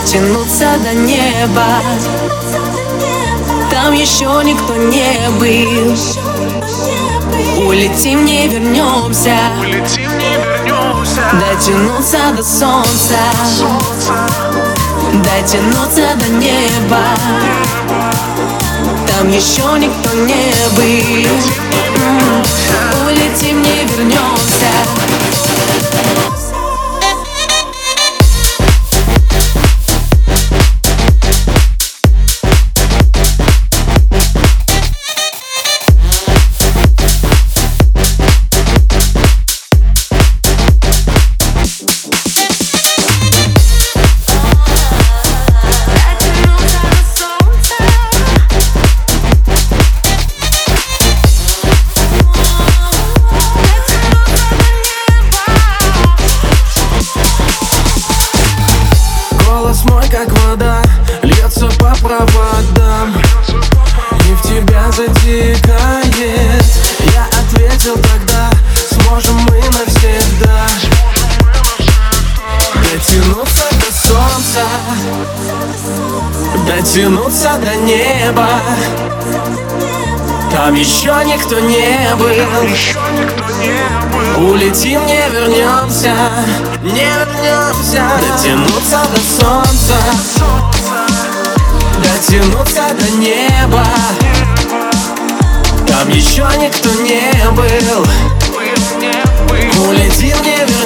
дотянуться до неба. Там еще никто не был. Улетим, не вернемся. Дотянуться до солнца, дотянуться до неба. Там еще никто не был. Улетим, не вернемся. Голос мой, как вода, льется по проводам, и в тебя затекает. Я ответил тогда: сможем мы навсегда дотянуться до солнца, дотянуться до неба. Там еще никто не был. Улетим, не вернемся, не вернемся. Дотянуться до солнца, дотянуться до неба. Там еще никто не был. Улетим, не вернемся.